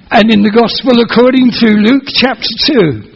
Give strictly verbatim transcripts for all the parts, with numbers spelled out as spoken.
And in the Gospel according to Luke chapter two,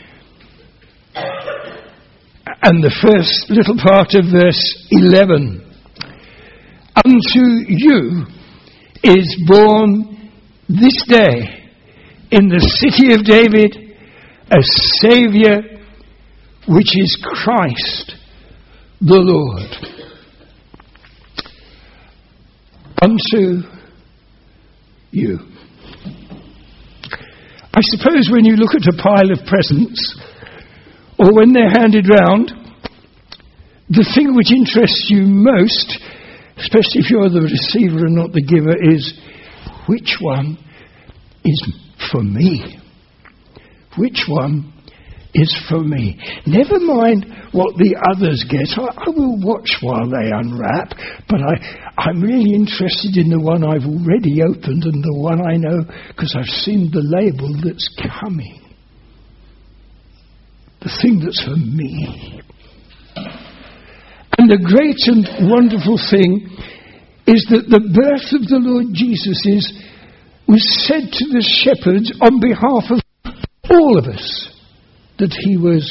and the first little part of verse eleven. Unto you is born this day in the city of David a Saviour, which is Christ the Lord. Unto you. I suppose when you look at a pile of presents, or when they're handed round, the thing which interests you most, especially if you're the receiver and not the giver, is which one is for me? Which one is for me? Never mind what the others get. I, I will watch while they unwrap, but I, I'm really interested in the one I've already opened and the one I know because I've seen the label that's coming. The thing that's for me. And the great and wonderful thing is that the birth of the Lord Jesus is, was said to the shepherds on behalf of all of us, that he was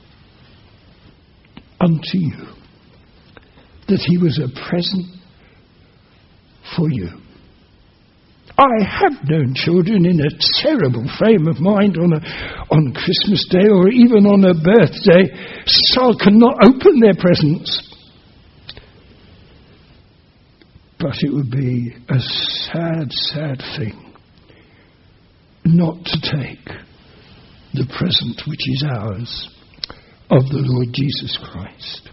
unto you, that he was a present for you. I have known children in a terrible frame of mind on a, on Christmas Day or even on a birthday, so cannot open their presents. But it would be a sad, sad thing not to take the present which is ours of the Lord Jesus Christ.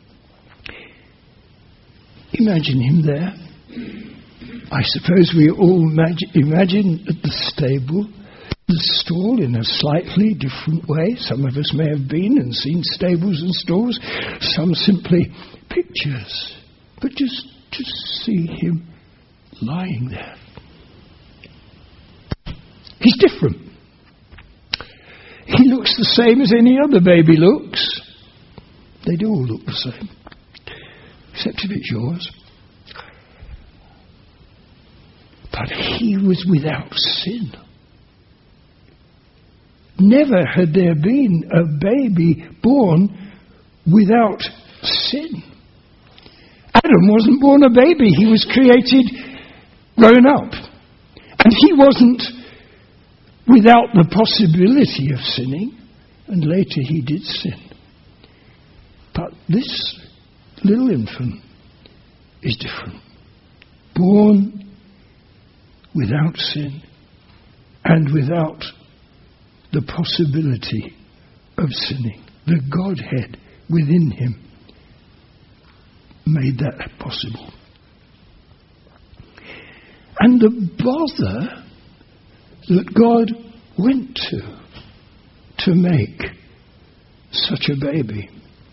Imagine him there. I suppose we all imagine, imagine at the stable, the stall in a slightly different way. Some of us may have been and seen stables and stalls. Some simply pictures. But just, just see him lying there. He's different. He looks the same as any other baby looks. They do all look the same. Except if it's yours. But he was without sin. Never had there been a baby born without sin. Adam wasn't born a baby. He was created grown up. And he wasn't without the possibility of sinning. And later he did sin. But this little infant is different. Born without sin and without the possibility of sinning. The Godhead within him made that possible. And the bother that God went to to make such a baby.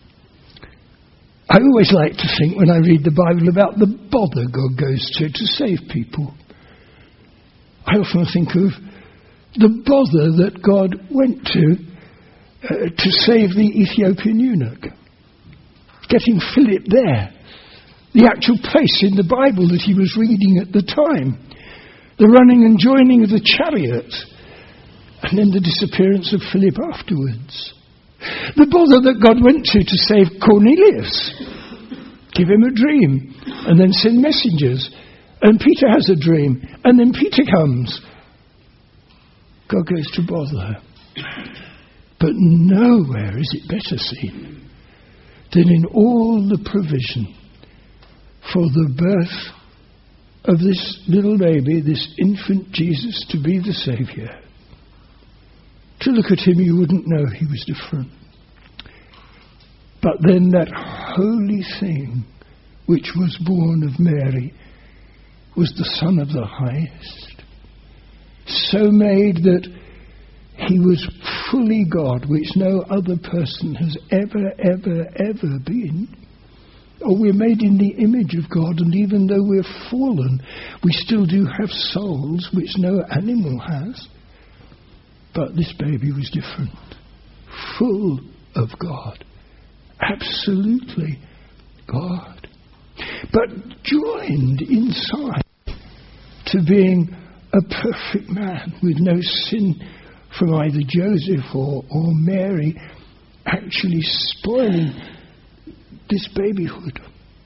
I always like to think when I read the Bible about the bother God goes to to save people. I often think of the bother that God went to uh, to save the Ethiopian eunuch. Getting Philip there. The actual place in the Bible that he was reading at the time. The running and joining of the chariot. And then the disappearance of Philip afterwards. The bother that God went to to save Cornelius. Give him a dream. And then send messengers. And Peter has a dream. And then Peter comes. God goes to bother. But nowhere is it better seen than in all the provision for the birth of this little baby, this infant Jesus, to be the Saviour. To look at him, you wouldn't know he was different. But then that holy thing which was born of Mary was the Son of the Highest, so made that he was fully God, which no other person has ever, ever, ever been. Or we're made in the image of God, and even though we're fallen, we still do have souls, which no animal has. But this baby was different, full of God, absolutely God, but joined inside to being a perfect man with no sin from either Joseph or, or Mary, actually spoiling this babyhood.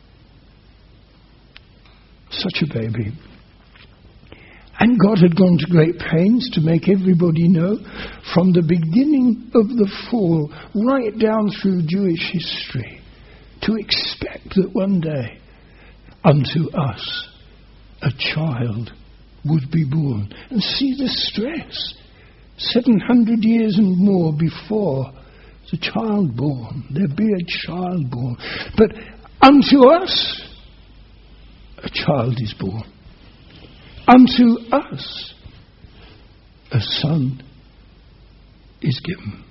Such a baby. And God had gone to great pains to make everybody know from the beginning of the fall right down through Jewish history to expect that one day unto us a child would be born. And see the stress. seven hundred years and more before the child born, there be a child born. But unto us a child is born. Unto us a son is given.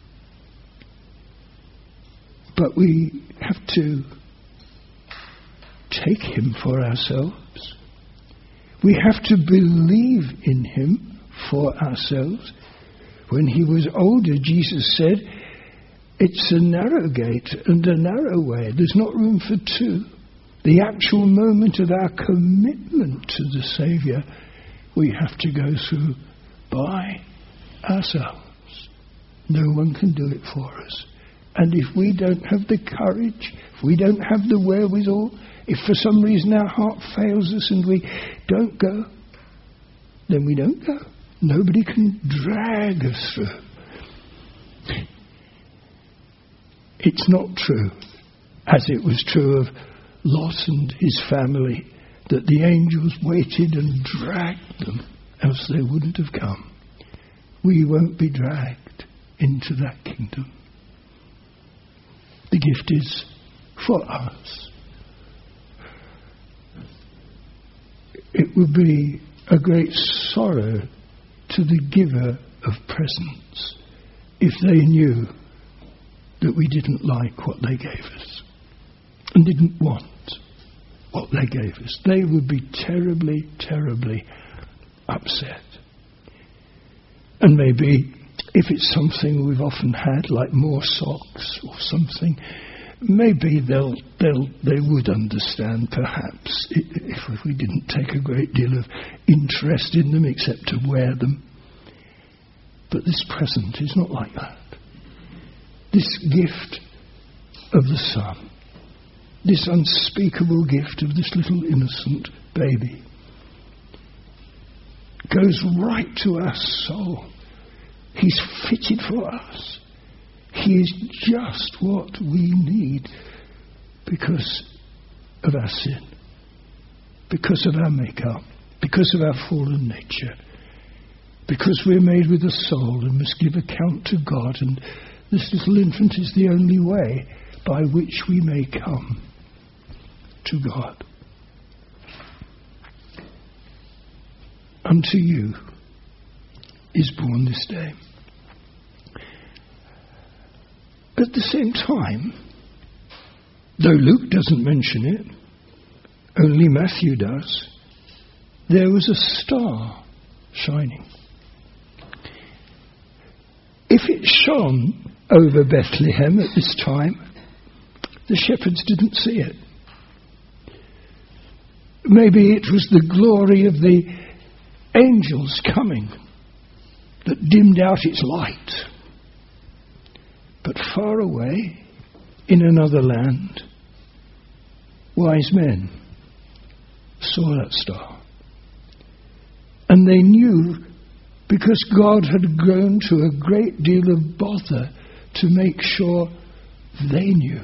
But we have to take him for ourselves. We have to believe in him for ourselves. When he was older, Jesus said, it's a narrow gate and a narrow way. There's not room for two. The actual moment of our commitment to the Saviour, we have to go through by ourselves. No one can do it for us. And if we don't have the courage, if we don't have the wherewithal, if for some reason our heart fails us and we don't go, then we don't go. Nobody can drag us through. It's not true, as it was true of Lot and his family, that the angels waited and dragged them, else they wouldn't have come. We won't be dragged into that kingdom. The gift is for us. It would be a great sorrow to the giver of presents if they knew that we didn't like what they gave us and didn't want what they gave us. They would be terribly, terribly upset. And maybe if it's something we've often had, like more socks or something, maybe they'll, they'll, they would understand, perhaps, if we didn't take a great deal of interest in them except to wear them. But this present is not like that. This gift of the Son, this unspeakable gift of this little innocent baby, goes right to our soul. He's fitted for us. He is just what we need because of our sin, because of our makeup, because of our fallen nature, because we're made with a soul and must give account to God, and this little infant is the only way by which we may come to God. Unto you is born this day. At the same time, though Luke doesn't mention it, only Matthew does, there was a star shining. If it shone over Bethlehem at this time, the shepherds didn't see it. Maybe it was the glory of the angels coming that dimmed out its light. But far away, in another land, wise men saw that star. And they knew, because God had gone to a great deal of bother to make sure they knew.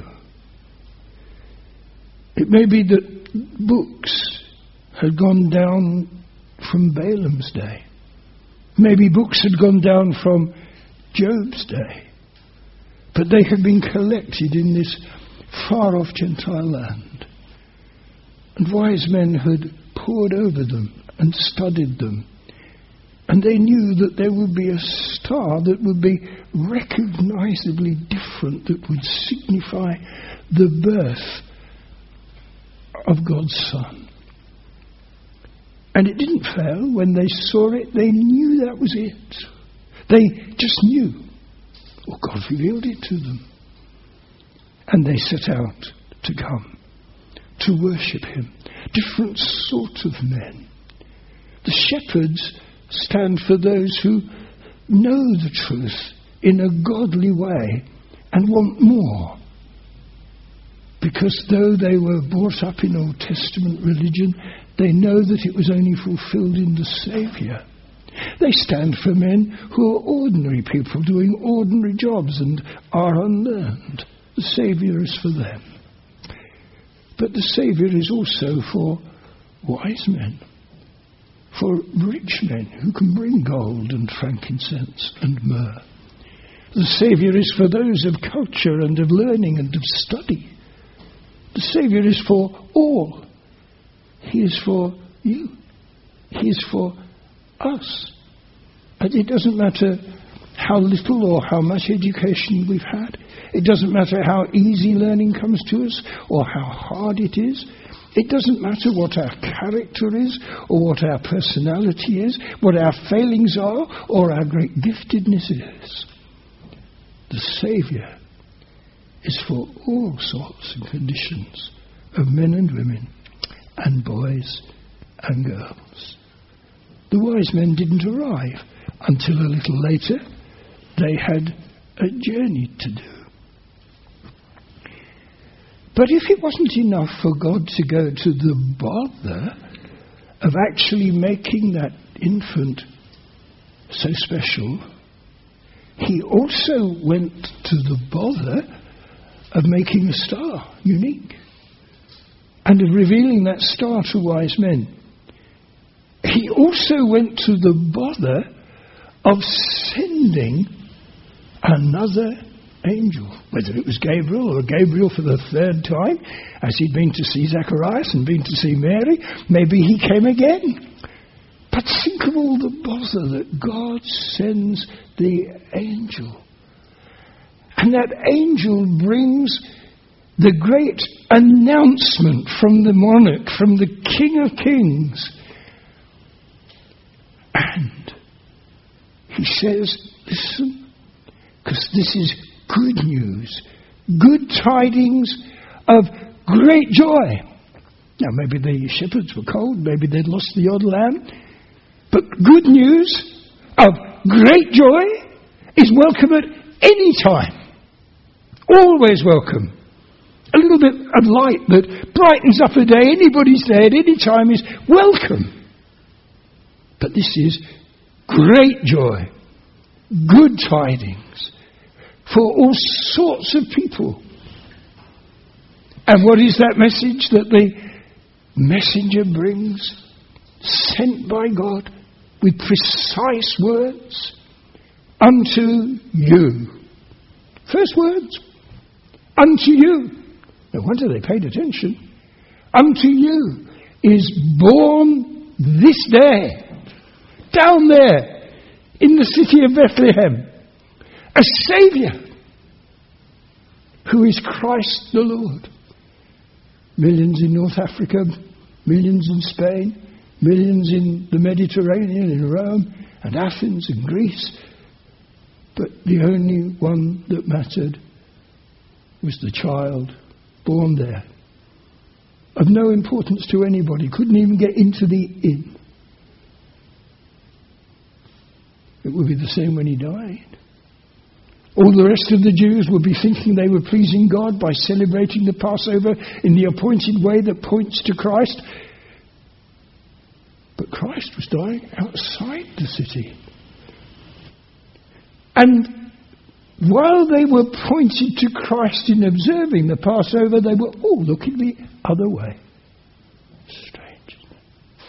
It may be that books had gone down from Balaam's day. Maybe books had gone down from Job's day. But they had been collected in this far-off Gentile land. And wise men had pored over them and studied them. And they knew that there would be a star that would be recognizably different, that would signify the birth of God's Son. And it didn't fail. When they saw it, they knew that was it. They just knew. Well, God revealed it to them. And they set out to come, to worship him. Different sort of men. The The shepherds stand for those who know the truth in a godly way and want more. Because though they were brought up in Old Testament religion, they know that it was only fulfilled in the Saviour. They stand for men who are ordinary people doing ordinary jobs and are unlearned. The Saviour is for them. But the Saviour is also for wise men, for rich men who can bring gold and frankincense and myrrh. The Saviour is for those of culture and of learning and of study. The Saviour is for all. He is for you. He is for us. And it doesn't matter how little or how much education we've had. It doesn't matter how easy learning comes to us or how hard it is. It doesn't matter what our character is or what our personality is, what our failings are or our great giftedness is. The Saviour is for all sorts and conditions of men and women and boys and girls. The wise men didn't arrive until a little later. They had a journey to do. But if it wasn't enough for God to go to the bother of actually making that infant so special, he also went to the bother of making a star unique and of revealing that star to wise men. He also went to the bother of sending another angel, whether it was Gabriel or Gabriel for the third time, as he'd been to see Zacharias and been to see Mary. Maybe he came again. But think of all the bother that God sends the angel. And that angel brings the great announcement from the monarch, from the King of Kings. And he says, listen, because this is good news, good tidings of great joy. Now, maybe the shepherds were cold, maybe they'd lost the odd lamb, but good news of great joy is welcome at any time. Always welcome. A little bit of light that brightens up a day, anybody's day at any time, is welcome. But this is great joy, good tidings for all sorts of people. And what is that message that the messenger brings, sent by God with precise words? Unto you. First words. Unto you. No wonder they paid attention. Unto you is born this day, down there in the city of Bethlehem, a Saviour who is Christ the Lord. Millions in North Africa, millions in Spain, millions in the Mediterranean, in Rome and Athens and Greece. But the only one that mattered was the child born there, of no importance to anybody, couldn't even get into the inn. It would be the same when he died. All the rest of the Jews would be thinking they were pleasing God by celebrating the Passover in the appointed way that points to Christ. But Christ was dying outside the city. And while they were pointed to Christ in observing the Passover, they were all looking the other way. Strange, isn't it?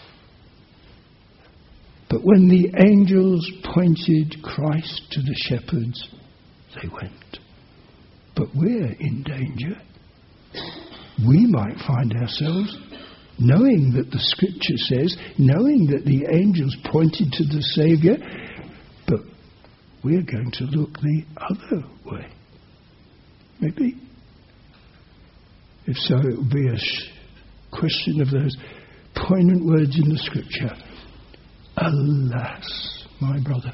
But when the angels pointed Christ to the shepherds, they went. But we're in danger. We might find ourselves knowing that the Scripture says, knowing that the angels pointed to the Saviour, but we're going to look the other way. Maybe. If so, it will be a sh- question of those poignant words in the Scripture. Alas, my brother.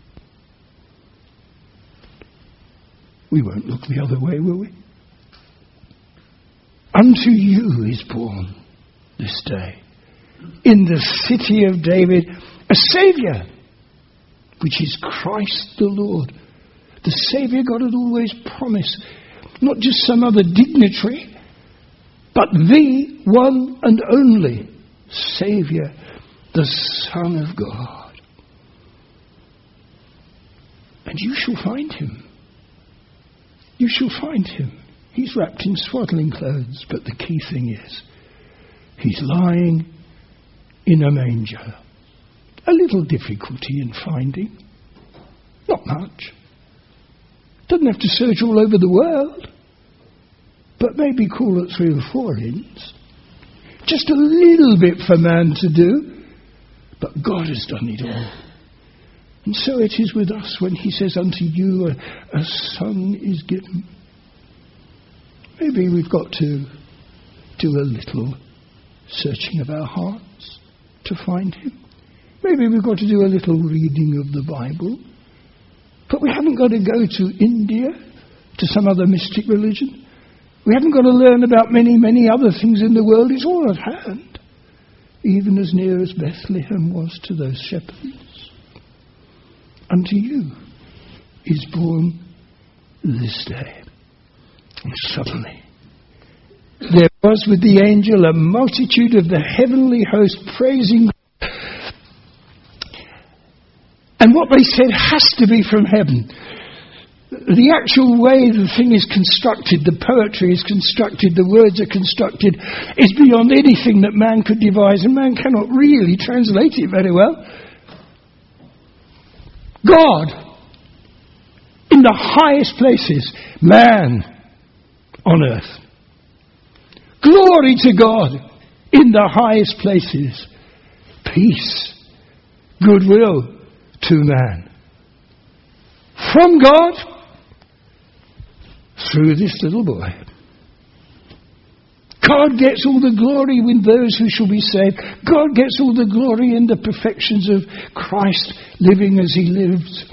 We won't look the other way, will we? Unto you is born this day in the city of David a Saviour, which is Christ the Lord. The Saviour God had always promised, not just some other dignitary, but the one and only Saviour, the Son of God. And you shall find him. You shall find him. He's wrapped in swaddling clothes, but the key thing is, he's lying in a manger. A little difficulty in finding. Not much. Doesn't have to search all over the world. But maybe call it three or four inns. Just a little bit for man to do. But God has done it all. And so it is with us when he says, unto you a, a son is given. Maybe we've got to do a little searching of our hearts to find him. Maybe we've got to do a little reading of the Bible. But we haven't got to go to India, to some other mystic religion. We haven't got to learn about many, many other things in the world. It's all at hand. Even as near as Bethlehem was to those shepherds. Unto you is born this day. And suddenly there was with the angel a multitude of the heavenly host praising God. And what they said has to be from heaven. The actual way the thing is constructed, the poetry is constructed, the words are constructed, is beyond anything that man could devise, and man cannot really translate it very well. God in the highest places, man on earth. Glory to God in the highest places, peace, goodwill to man. From God, through this little boy. God gets all the glory with those who shall be saved. God gets all the glory in the perfections of Christ living as he lived.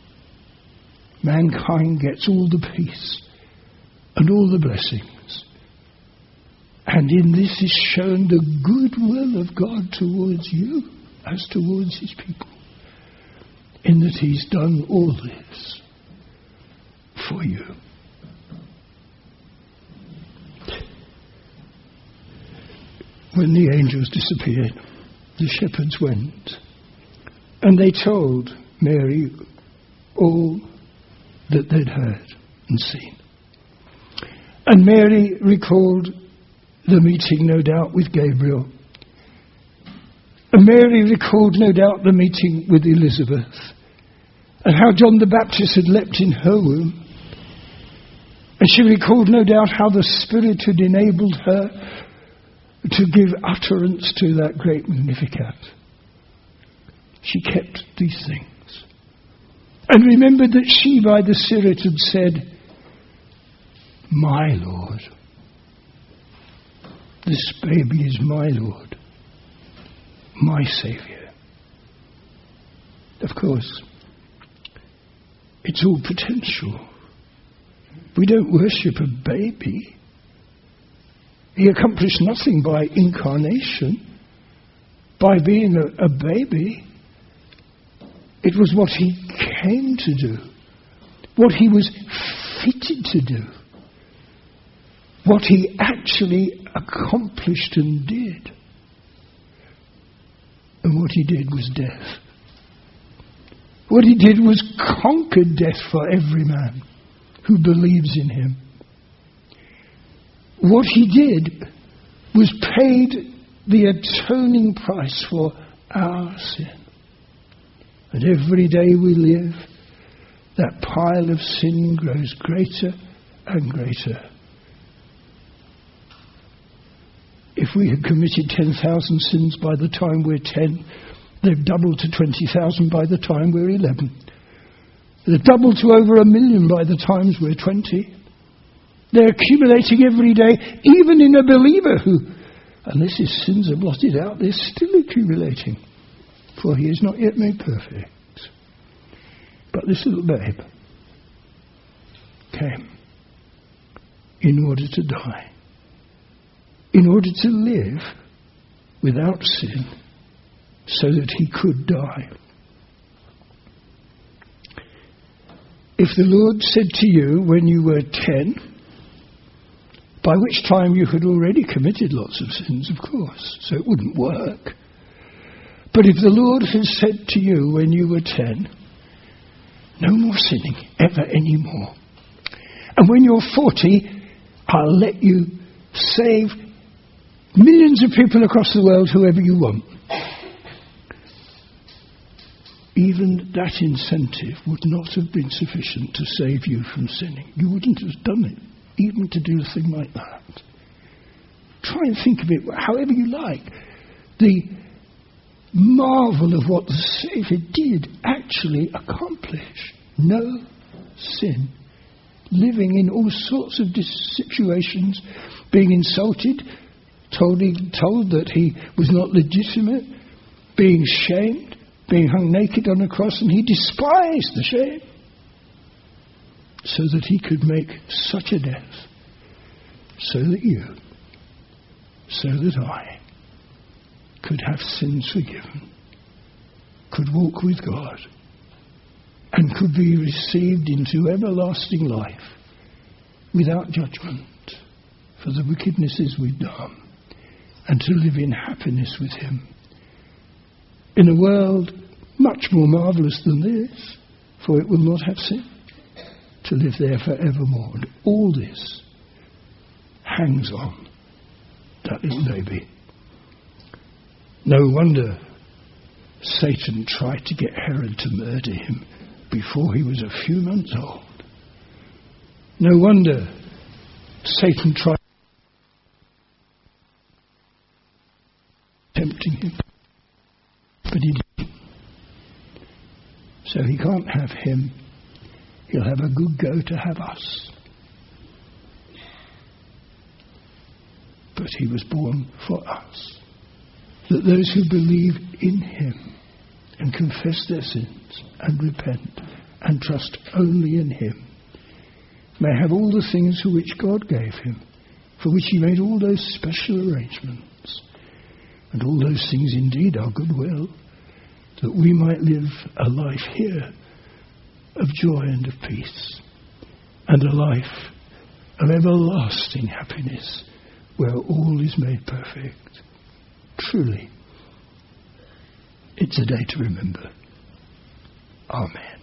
Mankind gets all the peace and all the blessings. And in this is shown the goodwill of God towards you as towards his people. In that he's done all this for you. When the angels disappeared, the shepherds went, and they told Mary all that they'd heard and seen. And Mary recalled the meeting, no doubt, with Gabriel. And Mary recalled, no doubt, the meeting with Elizabeth, and how John the Baptist had leapt in her womb. And she recalled, no doubt, how the Spirit had enabled her to give utterance to that great Magnificat. She kept these things. And remembered that she by the Spirit had said, my Lord. This baby is my Lord, my Saviour. Of course, it's all potential. We don't worship a baby. He accomplished nothing by incarnation, by being a, a baby. It was what he came to do, what he was fitted to do, what he actually accomplished and did. And what he did was death. What he did was conquer death for every man who believes in him. What he did was paid the atoning price for our sin. And every day we live, that pile of sin grows greater and greater. If we had committed ten thousand sins by the time we're ten, they've doubled to twenty thousand by the time we're eleven. They've doubled to over a million by the times we're twenty. They're accumulating every day, even in a believer who, unless his sins are blotted out, they're still accumulating. For he is not yet made perfect. But this little babe came in order to die, in order to live without sin so that he could die. If the Lord said to you when you were ten, by which time you had already committed lots of sins, of course, so it wouldn't work. But if the Lord had said to you when you were ten, no more sinning ever anymore, and when you're forty, I'll let you save millions of people across the world, whoever you want, even that incentive would not have been sufficient to save you from sinning. You wouldn't have done it, even to do a thing like that. Try and think of it however you like. The marvel of what the Saviour did actually accomplish. No sin. Living in all sorts of dis- situations, being insulted, told, he, told that he was not legitimate, being shamed, being hung naked on a cross, and he despised the shame, so that he could make such a death, so that you, so that I, could have sins forgiven, could walk with God, and could be received into everlasting life without judgment for the wickednesses we've done, and to live in happiness with him. In a world much more marvellous than this, for it will not have sin, to live there forevermore. And all this hangs on that little baby. No wonder Satan tried to get Herod to murder him before he was a few months old. No wonder Satan tried tempting him. But he didn't. So he can't have him. He'll have a good go to have us. But he was born for us, that those who believe in him and confess their sins and repent and trust only in him may have all the things for which God gave him, for which he made all those special arrangements. And all those things indeed are goodwill, that we might live a life here of joy and of peace, and a life of everlasting happiness where all is made perfect. Truly, it's a day to remember. Amen.